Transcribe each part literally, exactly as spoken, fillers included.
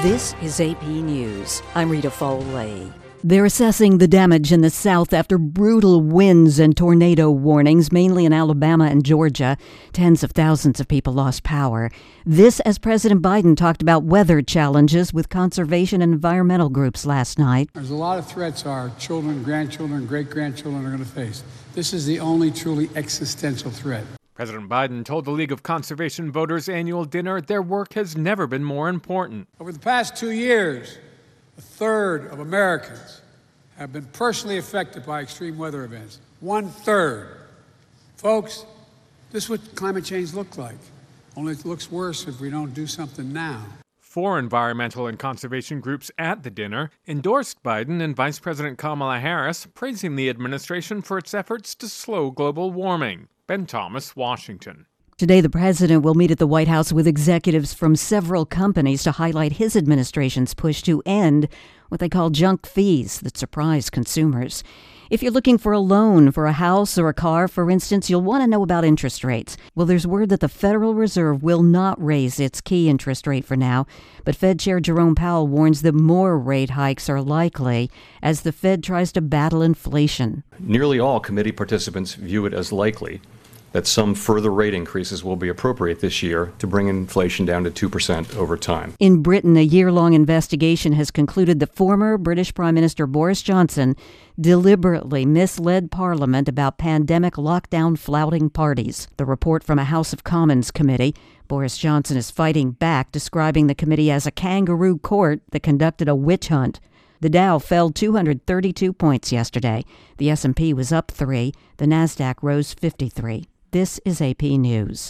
This is A P News. I'm Rita Foley. They're assessing the damage in the South after brutal winds and tornado warnings, mainly in Alabama and Georgia. Tens of thousands of people lost power. This as President Biden talked about weather challenges with conservation and environmental groups last night. There's a lot of threats our children, grandchildren, great-grandchildren are going to face. This is the only truly existential threat. President Biden told the League of Conservation Voters annual dinner their work has never been more important. Over the past two years, a third of Americans have been personally affected by extreme weather events. One third. Folks, this is what climate change looks like. Only it looks worse if we don't do something now. Four environmental and conservation groups at the dinner endorsed Biden and Vice President Kamala Harris, praising the administration for its efforts to slow global warming. Ben Thomas, Washington. Today, the president will meet at the White House with executives from several companies to highlight his administration's push to end what they call junk fees that surprise consumers. If you're looking for a loan for a house or a car, for instance, you'll want to know about interest rates. Well, there's word that the Federal Reserve will not raise its key interest rate for now, but Fed Chair Jerome Powell warns that more rate hikes are likely as the Fed tries to battle inflation. Nearly all committee participants view it as likely that some further rate increases will be appropriate this year to bring inflation down to two percent over time. In Britain, a year-long investigation has concluded that former British Prime Minister Boris Johnson deliberately misled Parliament about pandemic lockdown-flouting parties. The report from a House of Commons committee. Boris Johnson is fighting back, describing the committee as a kangaroo court that conducted a witch hunt. The Dow fell two hundred thirty-two points yesterday. The S and P was up three. The Nasdaq rose fifty-three. This is A P News.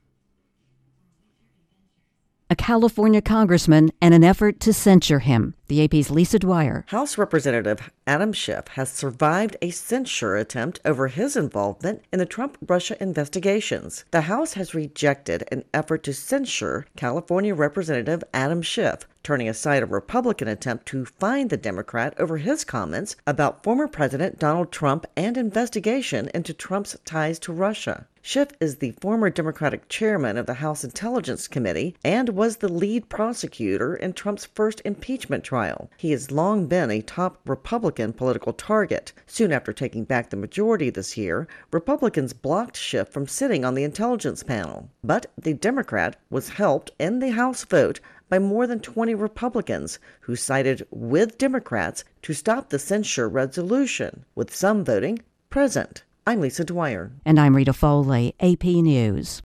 A California congressman and an effort to censure him. The A P's Lisa Dwyer. House Representative Adam Schiff has survived a censure attempt over his involvement in the Trump-Russia investigations. The House has rejected an effort to censure California Representative Adam Schiff, turning aside a Republican attempt to fine the Democrat over his comments about former President Donald Trump and investigation into Trump's ties to Russia. Schiff is the former Democratic chairman of the House Intelligence Committee and was the lead prosecutor in Trump's first impeachment trial. He has long been a top Republican political target. Soon after taking back the majority this year, Republicans blocked Schiff from sitting on the intelligence panel. But the Democrat was helped in the House vote by more than twenty Republicans who sided with Democrats to stop the censure resolution, with some voting present. I'm Lisa Dwyer. And I'm Rita Foley, A P News.